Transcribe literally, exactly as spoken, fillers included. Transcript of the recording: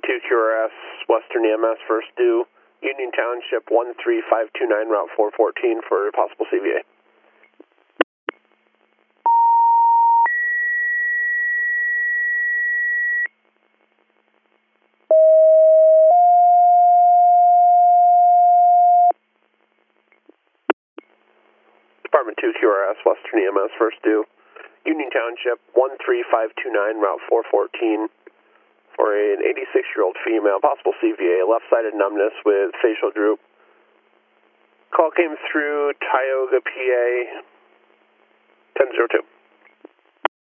Department two Q R S, Western E M S, first due, Union Township one three five two nine, Route four fourteen for possible C V A. Department two Q R S, Western E M S, first due, Union Township one three five two nine, Route four fourteen for an eighty-six-year-old female, possible C V A, left-sided numbness with facial droop. Call came through Tioga, P A, ten zero two.